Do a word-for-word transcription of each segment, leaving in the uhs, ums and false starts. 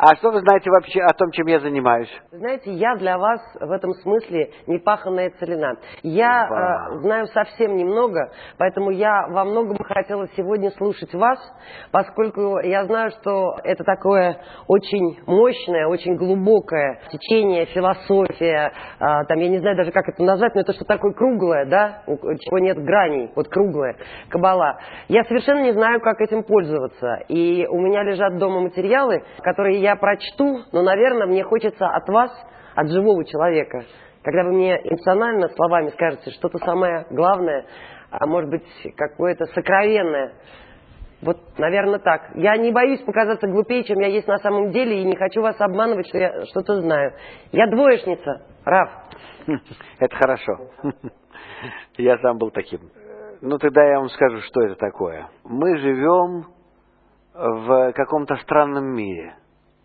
А что вы знаете вообще о том, чем я занимаюсь? Знаете, я для вас в этом смысле непаханная целина. Я э, знаю совсем немного, поэтому я во многом хотела сегодня слушать вас, поскольку я знаю, что это такое очень мощное, очень глубокое течение, философия, э, там, я не знаю даже, как это назвать, но это что-то такое круглое, да, у чего нет граней, вот круглое, каббала. Я совершенно не знаю, как этим пользоваться, и у меня лежат дома материалы, которые я прочту, но, наверное, мне хочется от вас, от живого человека, когда вы мне эмоционально словами скажете что-то самое главное, а может быть, какое-то сокровенное. Вот, наверное, так. Я не боюсь показаться глупее, чем я есть на самом деле, и не хочу вас обманывать, что я что-то знаю. Я двоечница, Раф. Это хорошо. Я сам был таким. Ну, тогда я вам скажу, что это такое. Мы живем в каком-то странном мире.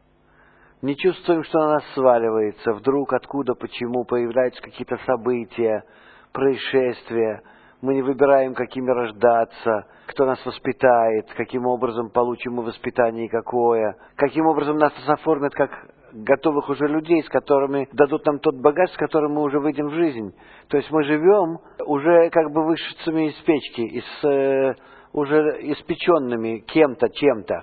Не чувствуем, что на нас сваливается, вдруг, откуда, почему появляются какие-то события, происшествия. Мы не выбираем, какими рождаться, кто нас воспитает, каким образом получим мы воспитание какое, каким образом нас оформят как готовых уже людей, с которыми дадут нам тот багаж, с которым мы уже выйдем в жизнь. То есть мы живем уже как бы вышедшими из печки, из, э, уже испеченными кем-то, чем-то.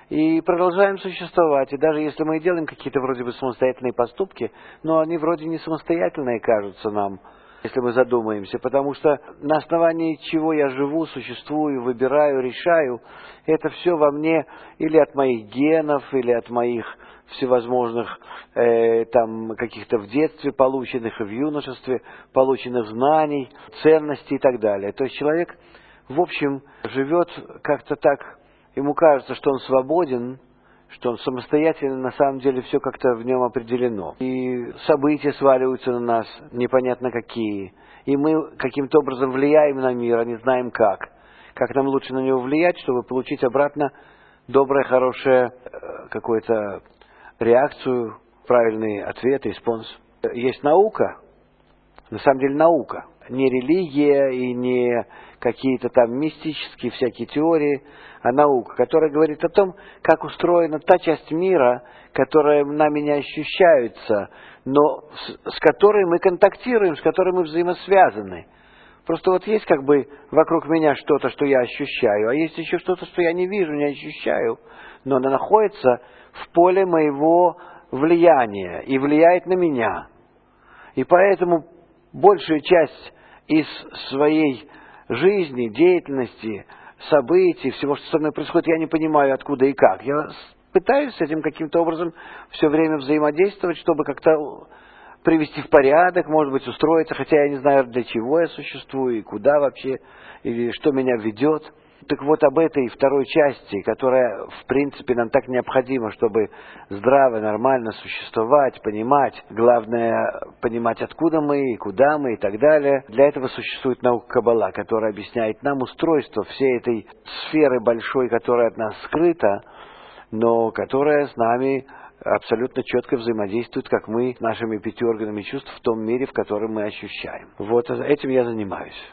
И продолжаем существовать. И даже если мы делаем какие-то вроде бы самостоятельные поступки, но они вроде не самостоятельные кажутся нам, если мы задумаемся. Потому что на основании чего я живу, существую, выбираю, решаю, это все во мне или от моих генов, или от моих всевозможных э, там каких-то в детстве полученных и в юношестве полученных знаний, ценностей и так далее. То есть человек, в общем, живет как-то так. Ему кажется, что он свободен, что он самостоятельно, на самом деле все как-то в нем определено. И события сваливаются на нас, непонятно какие. И мы каким-то образом влияем на мир, а не знаем как. Как нам лучше на него влиять, чтобы получить обратно доброе, хорошее, какую-то реакцию, правильные ответы, респонс. Есть наука, на самом деле наука. Не религия и не какие-то там мистические всякие теории, а наука, которая говорит о том, как устроена та часть мира, которая нами не ощущается, но с, с которой мы контактируем, с которой мы взаимосвязаны. Просто вот есть как бы вокруг меня что-то, что я ощущаю, а есть еще что-то, что я не вижу, не ощущаю, но она находится в поле моего влияния и влияет на меня. И поэтому большая часть из своей жизни, деятельности, событий, всего, что со мной происходит, я не понимаю, откуда и как. Я пытаюсь с этим каким-то образом все время взаимодействовать, чтобы как-то привести в порядок, может быть, устроиться, хотя я не знаю, для чего я существую, и куда вообще, или что меня ведет. Так вот, об этой второй части, которая, в принципе, нам так необходима, чтобы здраво, нормально существовать, понимать. Главное, понимать, откуда мы, куда мы и так далее. Для этого существует наука Каббала, которая объясняет нам устройство всей этой сферы большой, которая от нас скрыта, но которая с нами абсолютно четко взаимодействует, как мы, нашими пятью органами чувств, в том мире, в котором мы ощущаем. Вот этим я занимаюсь.